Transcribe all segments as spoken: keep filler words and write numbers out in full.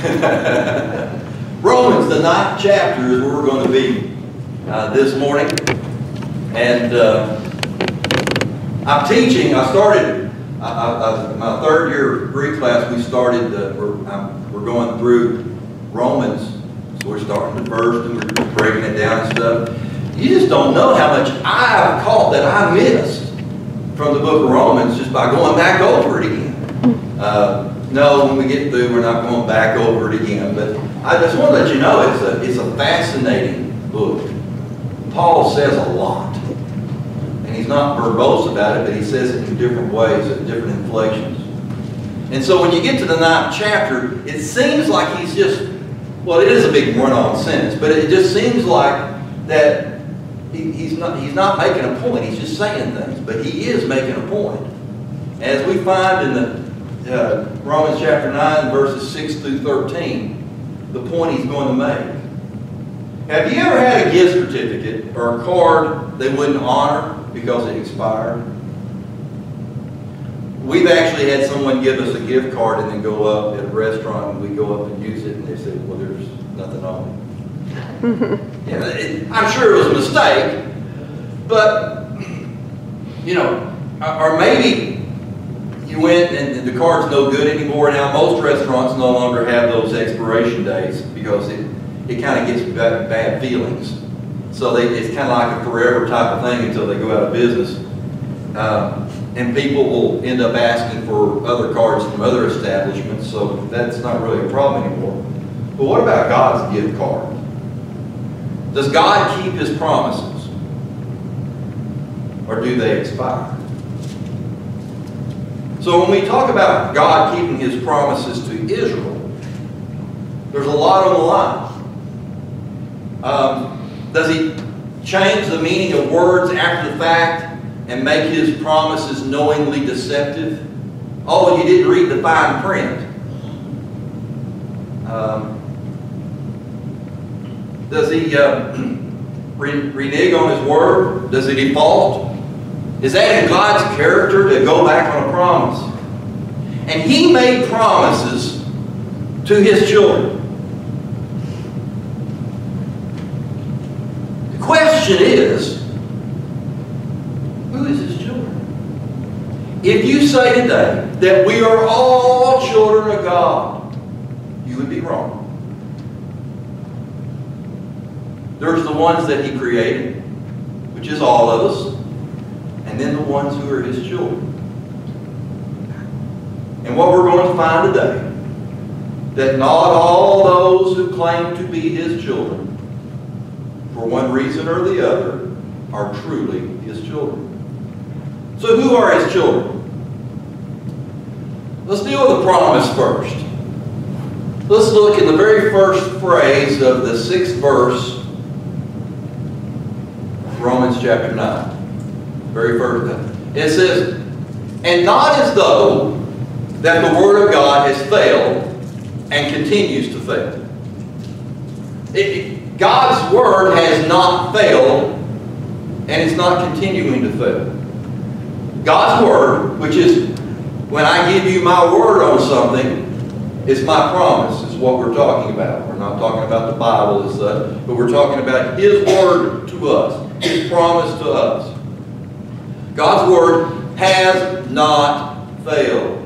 Romans, the ninth chapter, is where we're going to be uh, this morning. And uh, I'm teaching, I started, I, I, I, my third year Greek class, we started, uh, we're, I'm, we're going through Romans. So we're starting the first and we're breaking it down and stuff. You just don't know how much I've caught that I missed from the book of Romans just by going back over it again. Uh, no, when we get through, we're not going back over it again. But I just want to let you know it's a, it's a fascinating book. Paul says a lot. And he's not verbose about it, but he says it in different ways, at different inflections. And so when you get to the ninth chapter, it seems like he's just, well, it is a big run-on sentence, but it just seems like that he, he's not he's not making a point. He's just saying things, but he is making a point. As we find in the uh, Romans chapter nine, verses six through thirteen, the point he's going to make. Have you ever had a gift certificate or a card they wouldn't honor because it expired? We've actually had someone give us a gift card and then go up at a restaurant and we go up and use it and they said, well, there's nothing on it. Yeah, it, I'm sure it was a mistake, but, you know, or maybe you went and the card's no good anymore. Now, most restaurants no longer have those expiration dates because it, it kind of gets bad, bad feelings. So they, it's kind of like a forever type of thing until they go out of business. Uh, and people will end up asking for other cards from other establishments, so that's not really a problem anymore. But what about God's gift card? Does God keep His promises? Or do they expire? So when we talk about God keeping His promises to Israel, there's a lot on the line. Um, does He change the meaning of words after the fact and make His promises knowingly deceptive? Oh, you didn't read the fine print. Um, does He uh, re renege on His word? Does He default? Is that in God's character to go back on a promise? And He made promises to His children. The question is, who is His children? If you say today that we are all children of God, you would be wrong. There's the ones that He created, which is all of us, and then the ones who are His children. And what we're going to find today, that not all those who claim to be His children, for one reason or the other, are truly His children. So who are His children? Let's deal with the promise first. Let's look in the very first phrase of the sixth verse of Romans chapter nine. Very first thing. It says, and not as though that the Word of God has failed and continues to fail. It, God's Word has not failed and it's not continuing to fail. God's Word, which is when I give you my word on something, it's my promise, is what we're talking about. We're not talking about the Bible as such, but we're talking about His Word to us, His promise to us. God's Word has not failed.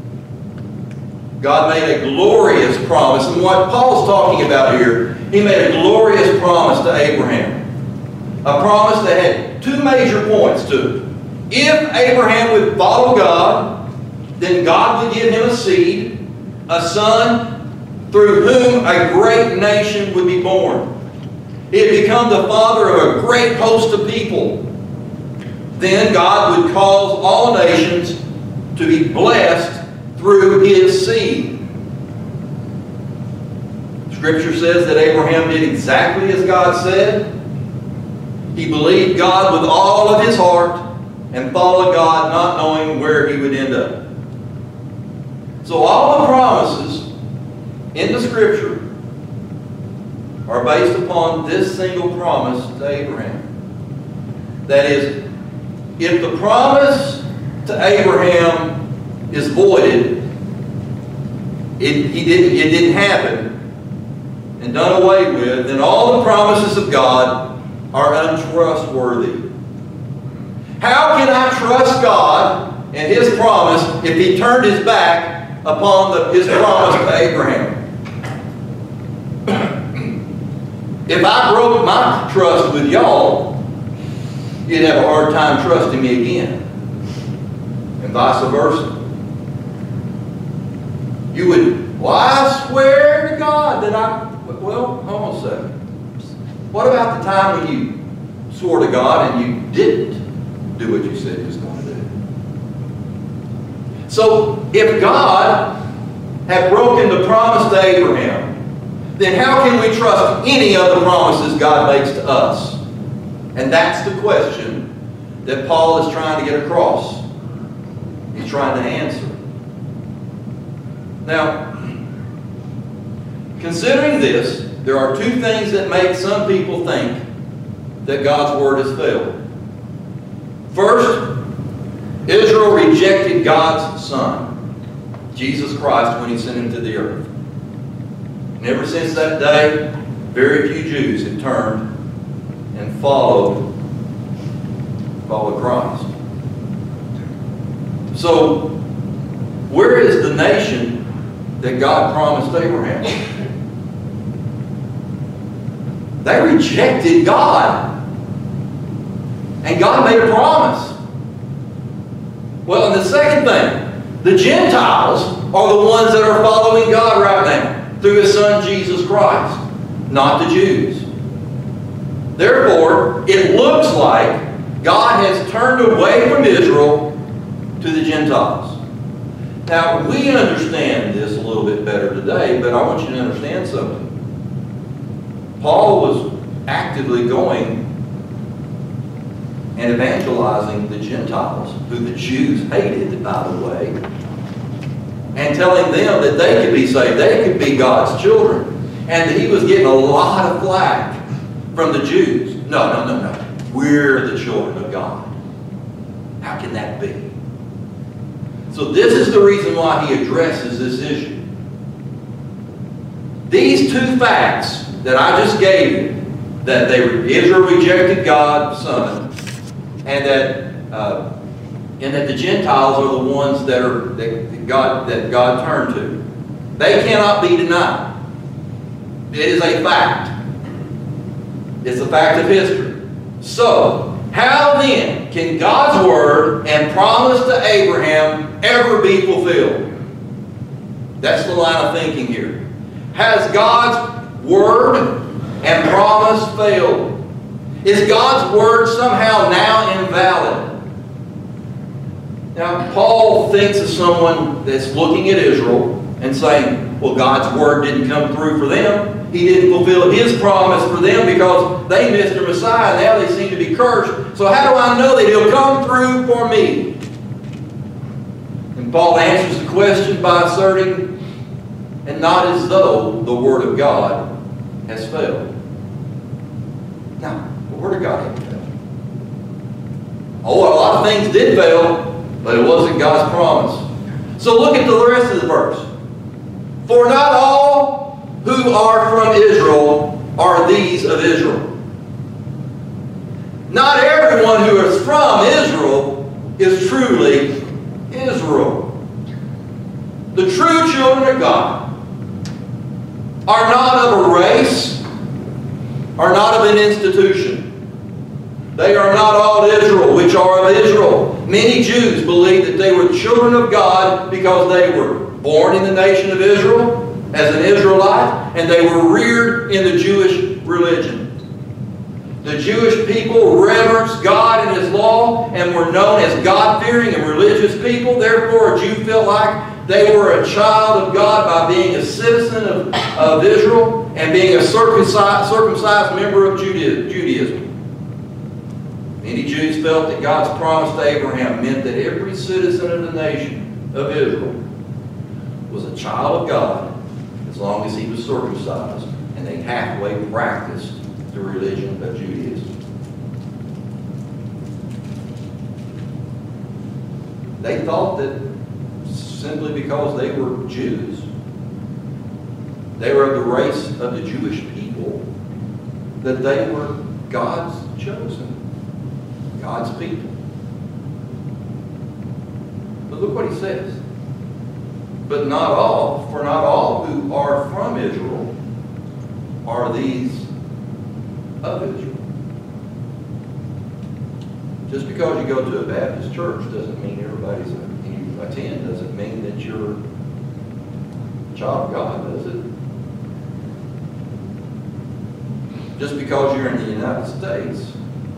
God made a glorious promise, and what Paul's talking about here, He made a glorious promise to Abraham. A promise that had two major points to it. If Abraham would follow God, then God would give him a seed, a son, through whom a great nation would be born. He had become the father of a great host of people. Then God would cause all nations to be blessed through his seed. Scripture says that Abraham did exactly as God said. He believed God with all of his heart and followed God, not knowing where he would end up. So all the promises in the Scripture are based upon this single promise to Abraham. That is, if the promise to Abraham is voided, it, he didn't, it didn't happen and done away with, then all the promises of God are untrustworthy. How can I trust God and His promise if He turned His back upon the, His promise to Abraham? If I broke my trust with y'all, you'd have a hard time trusting me again. And vice versa. You would, well, I swear to God that I, well, hold on a second. What about the time when you swore to God and you didn't do what you said you was going to do? So, if God had broken the promise to Abraham, then how can we trust any of the promises God makes to us? And that's the question that Paul is trying to get across. He's trying to answer. Now, considering this, there are two things that make some people think that God's Word has failed. First, Israel rejected God's Son, Jesus Christ, when He sent Him to the earth. And ever since that day, very few Jews have turned and followed, followed Christ. So, where is the nation that God promised Abraham? They rejected God. And God made a promise. Well, and the second thing, the Gentiles are the ones that are following God right now through His Son Jesus Christ, not the Jews. Therefore, it looks like God has turned away from Israel to the Gentiles. Now, we understand this a little bit better today, but I want you to understand something. Paul was actively going and evangelizing the Gentiles, who the Jews hated, by the way, and telling them that they could be saved, they could be God's children, and that he was getting a lot of flack from the Jews. No, no, no, no. We're the children of God. How can that be? So this is the reason why he addresses this issue. These two facts that I just gave you, that they Israel rejected God's Son, and that uh, and that the Gentiles are the ones that are that God that God turned to, they cannot be denied. It is a fact. It's a fact of history. So, how then can God's word and promise to Abraham ever be fulfilled? That's the line of thinking here. Has God's word and promise failed? Is God's word somehow now invalid? Now, Paul thinks of someone that's looking at Israel and saying, well, God's word didn't come through for them. He didn't fulfill His promise for them because they missed their Messiah. Now they seem to be cursed. So how do I know that He'll come through for me? And Paul answers the question by asserting, and not as though the Word of God has failed. Now, the Word of God hasn't failed. Oh, a lot of things did fail, but it wasn't God's promise. So look at the rest of the verse. For not all who are from Israel are these of Israel. Not everyone who is from Israel is truly Israel. The true children of God are not of a race, are not of an institution. They are not all Israel, which are of Israel. Many Jews believe that they were children of God because they were born in the nation of Israel as an Israelite, and they were reared in the Jewish religion. The Jewish people reverenced God and His law and were known as God-fearing and religious people. Therefore, a Jew felt like they were a child of God by being a citizen of, of Israel and being a circumcised, circumcised member of Judaism. Many Jews felt that God's promise to Abraham meant that every citizen of the nation of Israel was a child of God as long as he was circumcised and they halfway practiced the religion of Judaism. They thought that simply because they were Jews they were of the race of the Jewish people, that they were God's chosen, God's people. But look what he says. But not all, for not all who are from Israel are these of Israel. Just because you go to a Baptist church doesn't mean everybody's, you attend, doesn't mean that you're a child of God, does it? Just because you're in the United States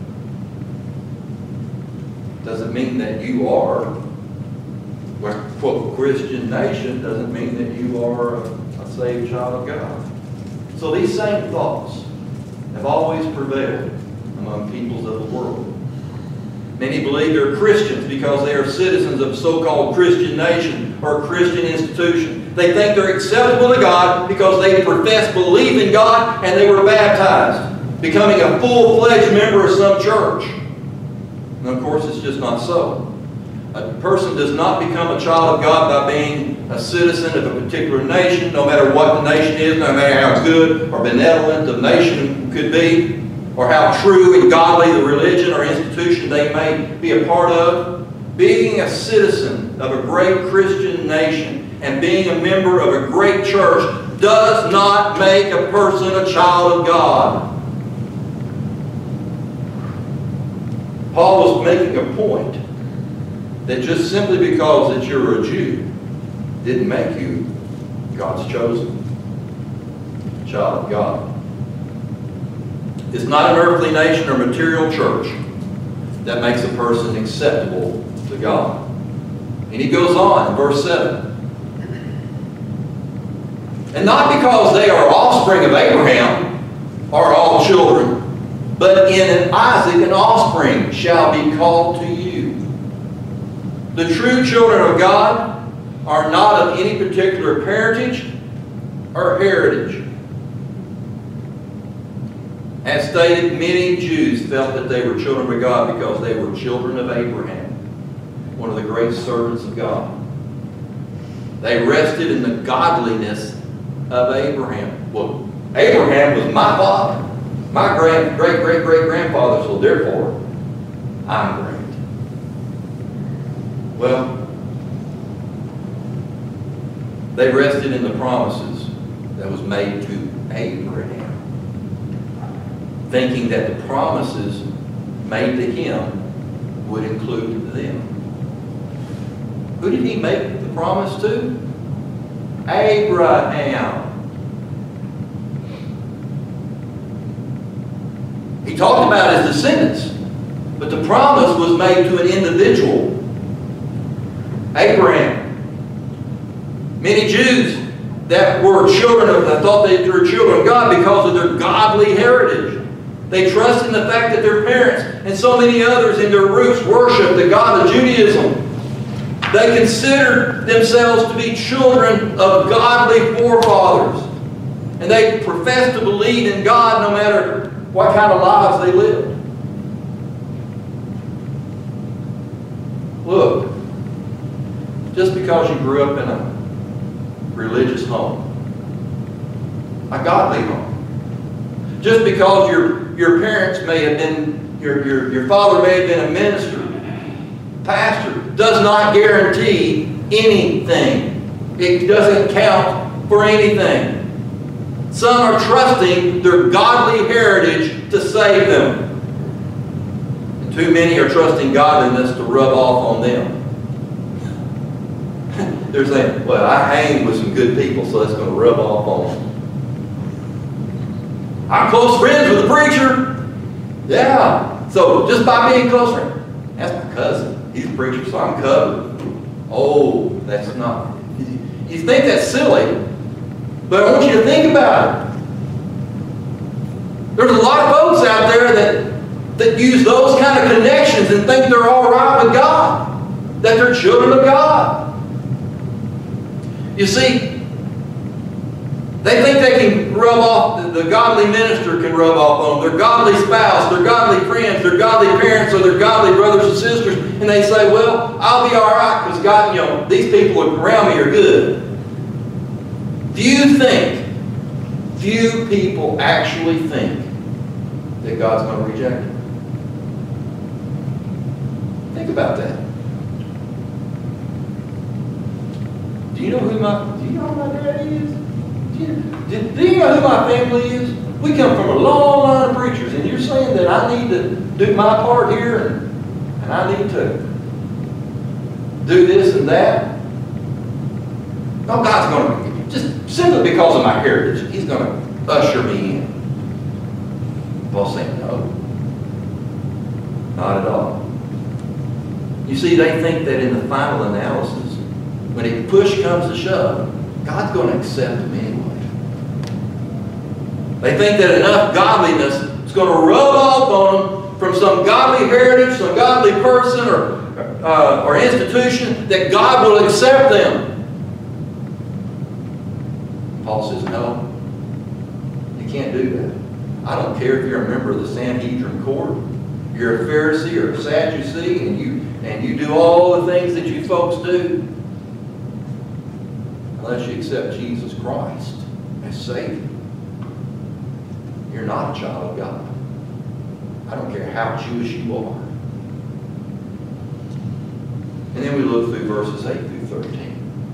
doesn't mean that you are, well, quote, Christian nation, doesn't mean that you are a, a saved child of God. So these same thoughts have always prevailed among peoples of the world. Many believe they're Christians because they are citizens of a so-called Christian nation or a Christian institution. They think they're acceptable to God because they profess belief in God and they were baptized, becoming a full-fledged member of some church. And of course, it's just not so. A person does not become a child of God by being a citizen of a particular nation, no matter what the nation is, no matter how good or benevolent the nation could be, or how true and godly the religion or institution they may be a part of. Being a citizen of a great Christian nation and being a member of a great church does not make a person a child of God. Paul was making a point that just simply because that you're a Jew didn't make you God's chosen child of God. It's not an earthly nation or material church that makes a person acceptable to God. And he goes on in verse seven. And not because they are offspring of Abraham are all children, but in Isaac an offspring shall be called to you. The true children of God are not of any particular parentage or heritage. As stated, many Jews felt that they were children of God because they were children of Abraham, one of the great servants of God. They rested in the godliness of Abraham. Well, Abraham was my father, my grand, great, great, great grandfather, so therefore, I'm great. Well, they rested in the promises that was made to Abraham, thinking that the promises made to him would include them. Who did he make the promise to? Abraham. He talked about his descendants, but the promise was made to an individual, Abraham. Many Jews that were children of, that thought they were children of God because of their godly heritage. They trust in the fact that their parents and so many others in their roots worship the God of Judaism. They consider themselves to be children of godly forefathers. And they profess to believe in God no matter what kind of lives they live. Look, just because you grew up in a religious home, a godly home, just because your, your parents may have been, your, your, your father may have been a minister, pastor, does not guarantee anything. It doesn't count for anything. Some are trusting their godly heritage to save them. And too many are trusting godliness to rub off on them. They're saying, well, I hang with some good people, so that's going to rub off on them. I'm close friends with the preacher. Yeah. So just by being close friends, that's my cousin. He's a preacher, so I'm covered. Oh, that's not. You think that's silly, but I want you to think about it. There's a lot of folks out there that, that use those kind of connections and think they're all right with God, that they're children of God. You see, they think they can rub off, the godly minister can rub off on them, their godly spouse, their godly friends, their godly parents, or their godly brothers and sisters, and they say, well, I'll be all right because God, you know, these people around me are good. Do you think few people actually think that God's going to reject them. Think about that. Do you know who my, do you know who my daddy is? Do you, do, do you know who my family is? We come from a long line of preachers, and you're saying that I need to do my part here, and, and I need to do this and that? No, God's going to, just simply because of my heritage, He's going to usher me in. Paul's saying, no. Not at all. You see, they think that in the final analysis, when it push comes to shove, God's going to accept them anyway. They think that enough godliness is going to rub off on them from some godly heritage, some godly person or, uh, or institution, that God will accept them. Paul says, no, you can't do that. I don't care if you're a member of the Sanhedrin court, you're a Pharisee or a Sadducee, and you, and you do all the things that you folks do, unless you accept Jesus Christ as Savior. You're not a child of God. I don't care how Jewish you are. And then we look through verses eight through thirteen.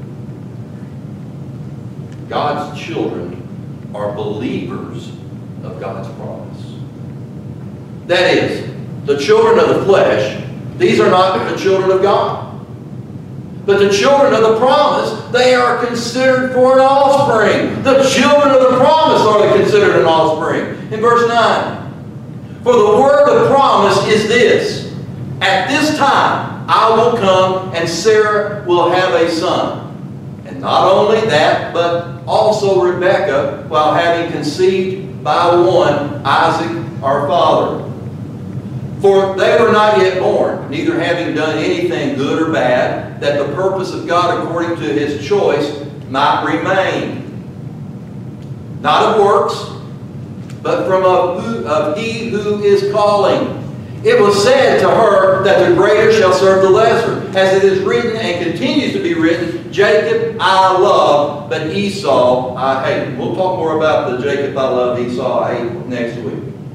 God's children are believers of God's promise. That is, the children of the flesh, these are not the children of God. But the children of the promise, they are considered for an offspring. The children of the promise are considered an offspring. In verse nine, for the word of promise is this, at this time I will come and Sarah will have a son. And not only that, but also Rebekah, while having conceived by one, Isaac our father. For they were not yet born, neither having done anything good or bad, that the purpose of God according to His choice might remain. Not of works, but from of, who, of He who is calling. It was said to her that the greater shall serve the lesser. As it is written and continues to be written, Jacob I love, but Esau I hate. We'll talk more about the Jacob I love, Esau I hate next week.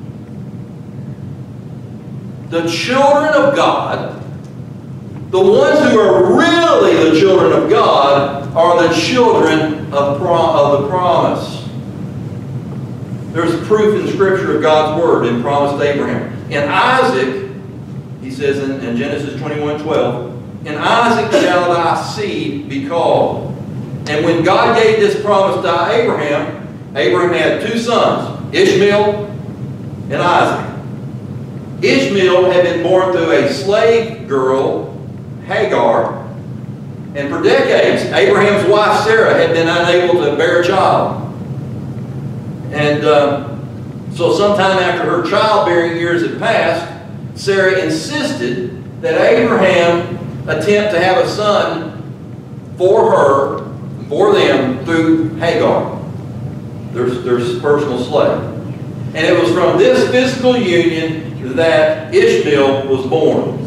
The children of God, the ones who are really the children of God, are the children of, prom of the promise. There's proof in Scripture of God's Word in promised Abraham. In Isaac, he says in, in Genesis twenty-one twelve, in Isaac shall thy seed be called. And when God gave this promise to Abraham, Abraham had two sons, Ishmael and Isaac. Ishmael had been born through a slave girl, Hagar, and for decades, Abraham's wife Sarah had been unable to bear a child. And uh, so sometime after her childbearing years had passed, Sarah insisted that Abraham attempt to have a son for her, for them, through Hagar, their, their personal slave. And it was from this physical union that Ishmael was born.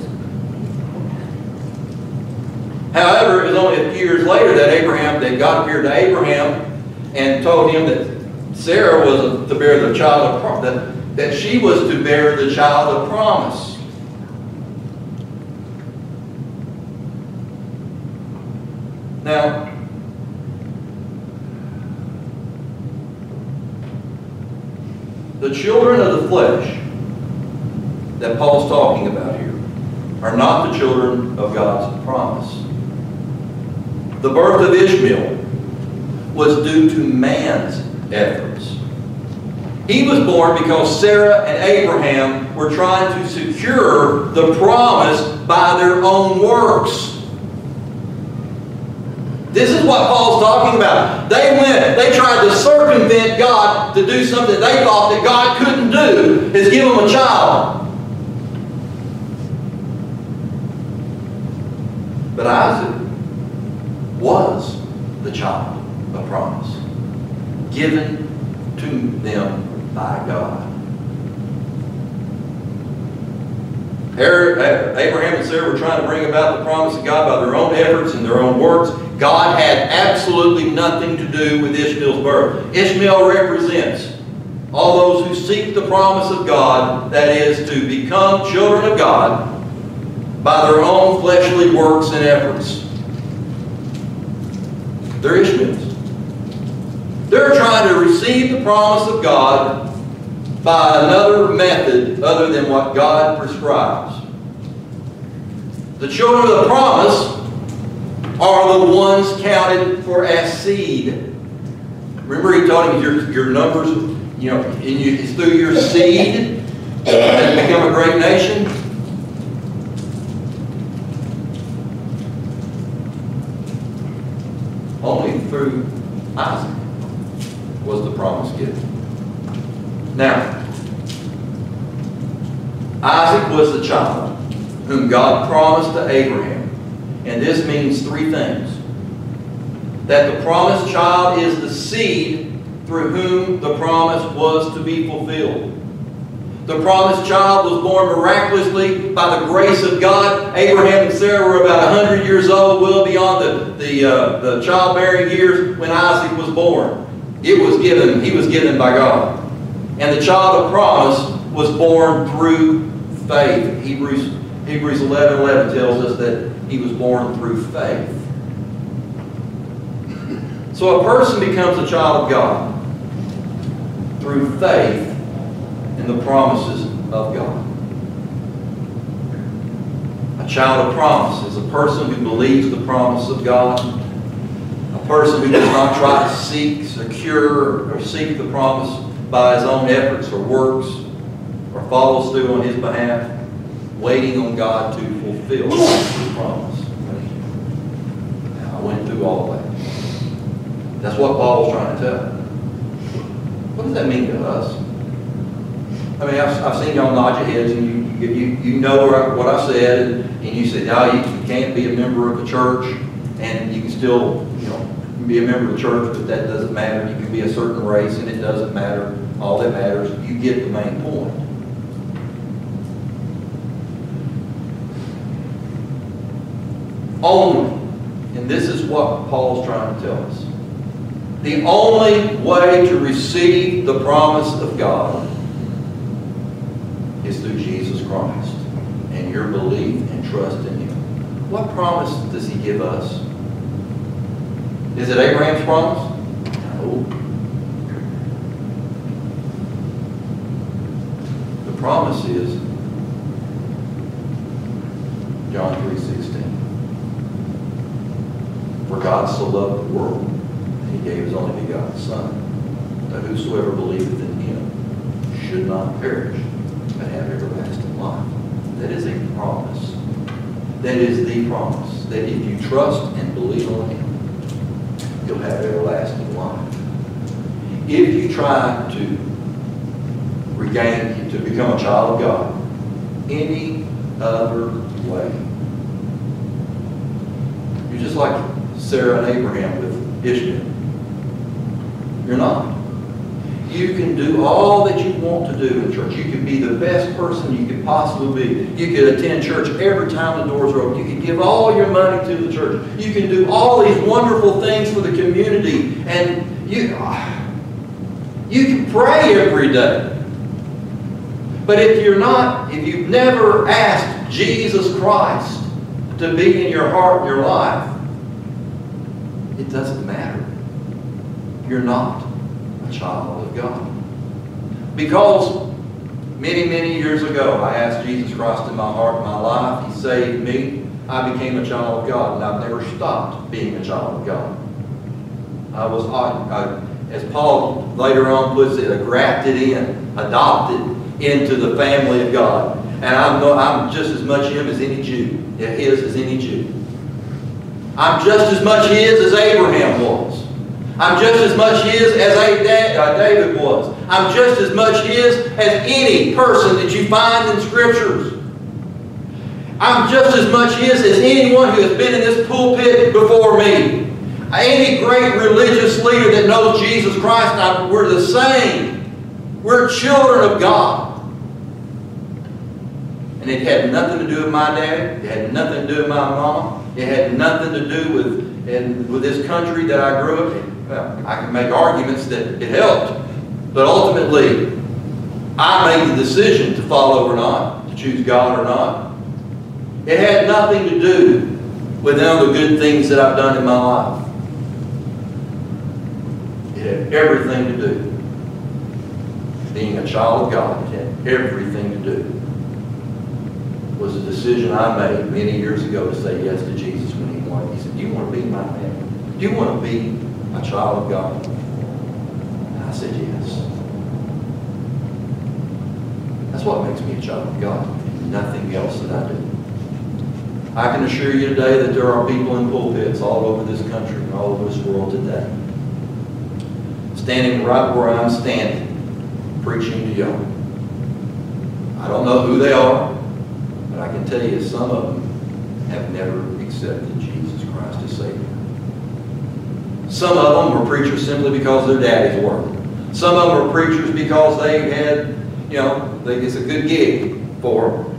However, it was only a few years later that Abraham, that God appeared to Abraham and told him that Sarah was to bear the child of promise, that, that she was to bear the child of promise. Now, the children of the flesh that Paul's talking about here are not the children of God's promise. The birth of Ishmael was due to man's efforts. He was born because Sarah and Abraham were trying to secure the promise by their own works. This is what Paul's talking about. They went, they tried to circumvent God to do something they thought that God couldn't do, is give them a child. But Isaac was the child of promise, given to them by God. Abraham and Sarah were trying to bring about the promise of God by their own efforts and their own works. God had absolutely nothing to do with Ishmael's birth. Ishmael represents all those who seek the promise of God, that is, to become children of God by their own fleshly works and efforts. They're Ishmaels. They're trying to receive the promise of God by another method other than what God prescribes. The children of the promise are the ones counted for as seed. Remember, he told him your, your numbers, you know, and you, it's through your seed that become a great nation. Only through Isaac was the promise given. Now, Isaac was the child whom God promised to Abraham. And this means three things. That the promised child is the seed through whom the promise was to be fulfilled. The promised child was born miraculously by the grace of God. Abraham and Sarah were about one hundred years old, well beyond the, the, uh, the childbearing years when Isaac was born. It was given, he was given by God. And the child of promise was born through faith. Hebrews, Hebrews eleven eleven tells us that he was born through faith. So a person becomes a child of God through faith in the promises of God. A child of promise is a person who believes the promise of God, a person who does not try to seek, secure, or seek the promise by his own efforts or works, or follows through on his behalf, waiting on God to fulfill his promise. Now, I went through all that. That's what Paul was trying to tell. What does that mean to us? I mean, I've, I've seen y'all nod your heads, and you, you, you know what I said, and you said, no, you, you can't be a member of the church, and you can still, you know, be a member of the church, but that doesn't matter. You can be a certain race, and it doesn't matter. All that matters, you get the main point. Only, and this is what Paul's trying to tell us, the only way to receive the promise of God is through Jesus Christ and your belief and trust in Him. What promise does He give us? Is it Abraham's promise? No. The promise is John three sixteen. For God so loved the world that He gave His only begotten Son, that whosoever believeth in Him should not perish, but have everlasting life. That is a promise. That is the promise. That if you trust and believe on Him, you'll have everlasting life. If you try to regain, to become a child of God, any other way, you're just like Sarah and Abraham with Ishmael. You're not. You can do all that you want to do in church. You can be the best person you could possibly be. You could attend church every time the doors are open. You can give all your money to the church. You can do all these wonderful things for the community. And you, you can pray every day. But if you're not, if you've never asked Jesus Christ to be in your heart and your life, it doesn't matter. You're not a child of God. Because many, many years ago, I asked Jesus Christ in my heart and my life. He saved me. I became a child of God, and I've never stopped being a child of God. I was, I, I, as Paul later on puts it, grafted in, adopted into the family of God. And I'm, no, I'm just as much him as any Jew, his as any Jew. I'm just as much his as Abraham was. I'm just as much his as David was. I'm just as much his as any person that you find in Scriptures. I'm just as much his as anyone who has been in this pulpit before me. Any great religious leader that knows Jesus Christ, I, we're the same. We're children of God. And it had nothing to do with my dad. It had nothing to do with my mama. It had nothing to do with and with this country that I grew up in, well, I can make arguments that it helped. But ultimately, I made the decision to follow or not, to choose God or not. It had nothing to do with all the good things that I've done in my life. It had everything to do. Being a child of God, it had everything to do. It was a decision I made many years ago to say yes to Jesus when he wanted. He said, do you want to be my family? Do you want to be a child of God? And I said yes. That's what makes me a child of God. Nothing else that I do. I can assure you today that there are people in pulpits all over this country and all over this world today, standing right where I'm standing, preaching to y'all. I don't know who they are, but I can tell you some of them have never accepted Jesus Christ as Savior. Some of them were preachers simply because their daddies were. Some of them were preachers because they had, you know, they, it's a good gig for them.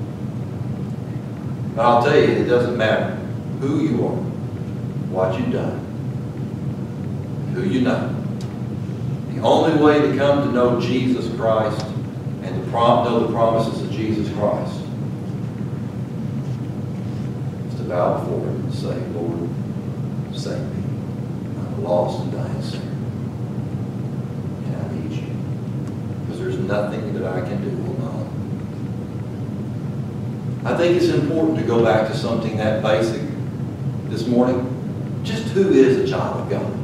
But I'll tell you, it doesn't matter who you are, what you've done, who you know. The only way to come to know Jesus Christ and to prom know the promises of Jesus Christ is to bow before Him and say, Lord, save me. I'm a lost and dying sinner. And I need you. Because there's nothing that I can do on my own. I think it's important to go back to something that basic this morning. Just who is a child of God?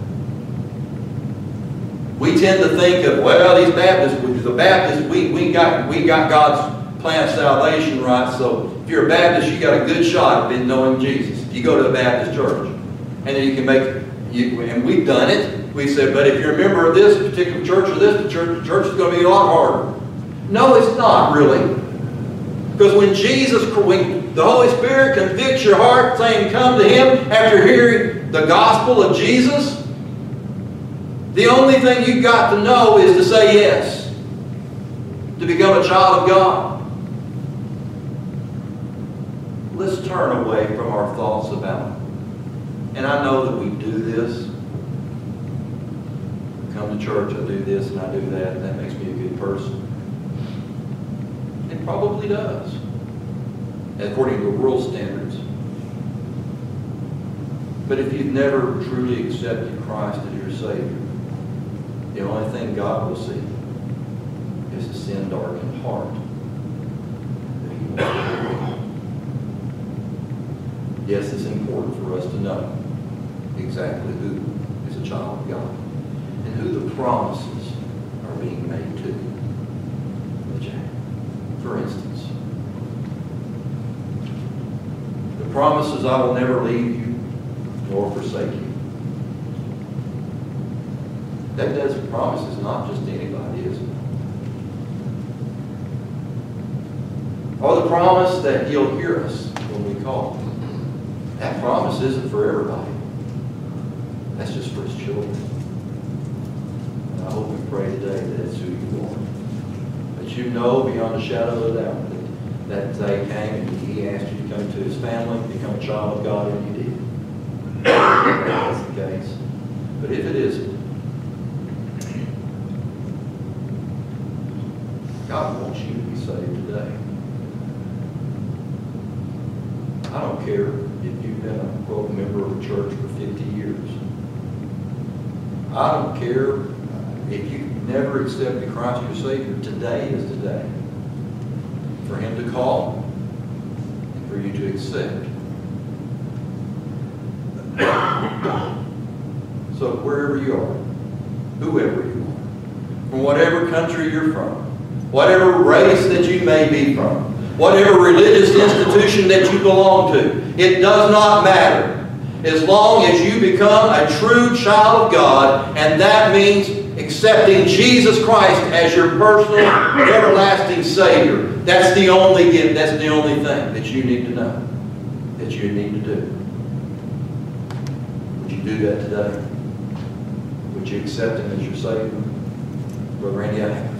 We tend to think of, well, these Baptists, the Baptists, we, we, got, we got God's plan of salvation right, so if you're a Baptist, you got a good shot at knowing Jesus. You go to a Baptist church. And then you can make, you, and we've done it. We said, but if you're a member of this particular church or this church, the church is going to be a lot harder. No, it's not really. Because when Jesus, when the Holy Spirit convicts your heart saying come to Him after hearing the gospel of Jesus, the only thing you've got to know is to say yes, to become a child of God. Let's turn away from our thoughts about it. And I know that we do this. I come to church, I do this and I do that, and that makes me a good person. It probably does, according to world standards. But if you've never truly accepted Christ as your Savior, the only thing God will see is a sin-darkened heart that He wants to. Yes, it's important for us to know exactly who is a child of God and who the promises are being made to. For instance, the promises, I will never leave you nor forsake you. That doesn't promise is not just to anybody, is it? Or the promise that He'll hear us when we call. That promise isn't for everybody. That's just for His children. And I hope we pray today that it's who you are. That you know beyond a shadow of a doubt that that day came and He asked you to come to His family, become a child of God, and you did. That's the case. But if it isn't, God wants you to be saved today. I don't care if you've been a quote member of a church for fifty years. I don't care if you've never accepted Christ your Savior. Today is the day for Him to call and for you to accept. So wherever you are, whoever you are, from whatever country you're from, whatever race that you may be from, whatever religious institution that you belong to, it does not matter. As long as you become a true child of God, and that means accepting Jesus Christ as your personal, everlasting Savior. That's the only gift, that's the only thing that you need to know, that you need to do. Would you do that today? Would you accept Him as your Savior? Brother Randy, I have.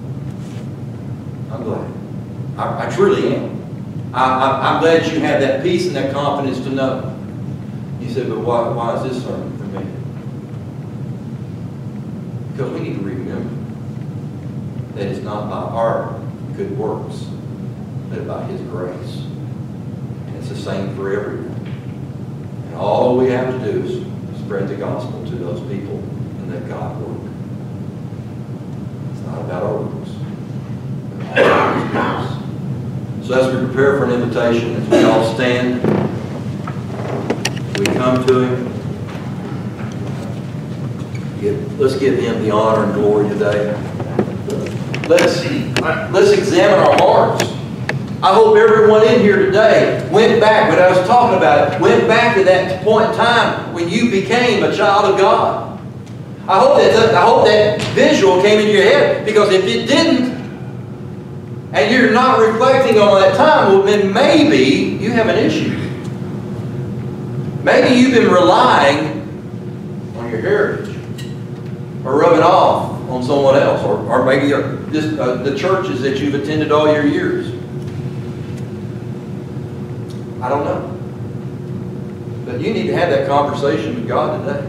I'm glad. I, I truly am. I, I, I'm glad you have that peace and that confidence to know. You You said, but why, why is this sermon for me? Because we need to remember that it's not by our good works, but by His grace. And it's the same for everyone. And all we have to do is spread the gospel to those people and let God work. It's not about our works, but all His grace. So as we prepare for an invitation, as we all stand, we come to Him. Give, let's give Him the honor and glory today. Let's, let's examine our hearts. I hope everyone in here today went back, when I was talking about it, went back to that point in time when you became a child of God. I hope that, I hope that visual came into your head, because if it didn't, and you're not reflecting on that time, well, then maybe you have an issue. Maybe you've been relying on your heritage, or rubbing off on someone else, or, or maybe just uh, the churches that you''ve attended all your years. I don't know. But you need to have that conversation with God today.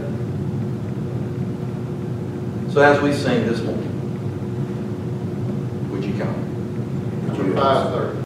So as we sing this morning, would you come? five thirty.